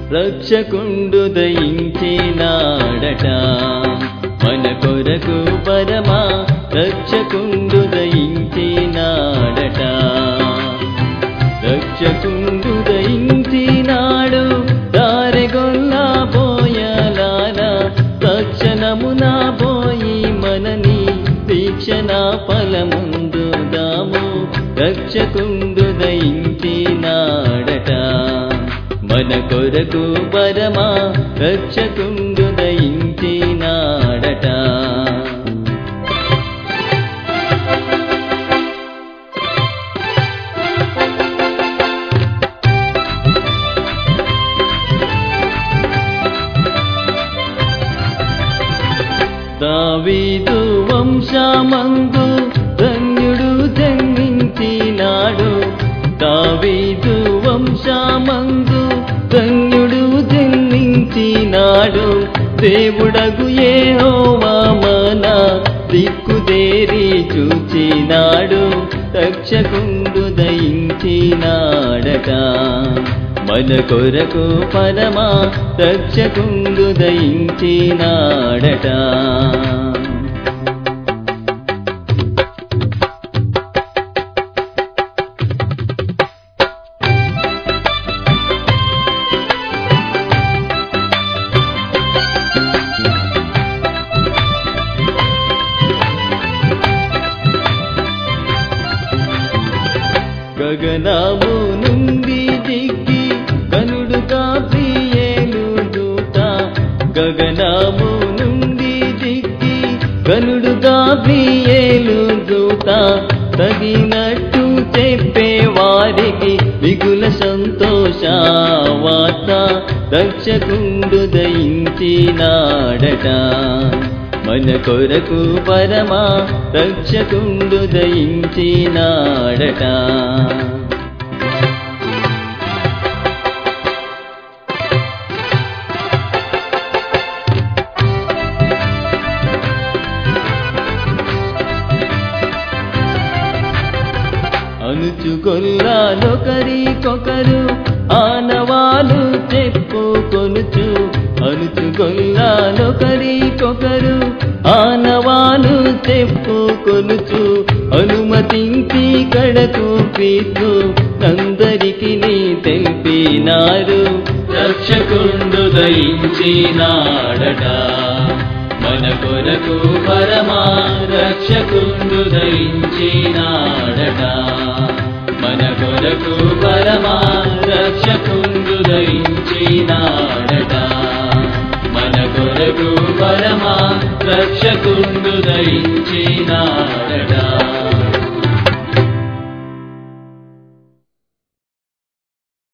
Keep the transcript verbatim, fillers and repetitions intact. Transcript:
రక్షకుండు దయించినాడట మన కొరకు పరమా రక్షకుండు దయించినాడట రక్షకుండు దయించినాడు దారెగొల్లా బోయలారా తక్షణమున పోయి మనని శిక్షణ ఫలముందు దాము రక్షకుండు దయించినాడట మన కొరకు పరమా రక్షకుండు దయించినాడట దావీదు వంశమందు ధన్యుడు జన్మించినాడు దావీదు వంశమందు ధన్యుడు జన్మించినాడు దేవుడగు యెహోవా మన దిక్కుదేరి చూచినాడు రక్షకుండు దయించినాడట మన కొరకు పరమా రక్షకుండు దయించినాడట గగనము నుండి దిగి గనుడు గాబ్రియేలు దూత గగనము నుండి దిగి గనుడు గాబ్రియేలు దూత తగినట్టు చెప్పే వారికి మిగుల సంతోష వార్త రక్షకుండు దయించినాడట మన కొరకు పరమా రక్షకుండు దయించినాడట అనుచుగొల్లాలొకరికొకరు ఆనవాలు చెప్పుకొనుచు అనుచుగొల్లాలొకరికొకరు ఆనవాలు చెప్పుకొనుచు అనుమతించి కడకు పీతు అందరికి నీ తెలిపినారు రక్షకుండు దయించినాడట మన కొరకు పరమా రక్షకుండు దయించినాడట మన కొరకు పరమా రక్షకుండు దయించినాడట మన కొరకు పరమా రక్షకుండు దయించినాడట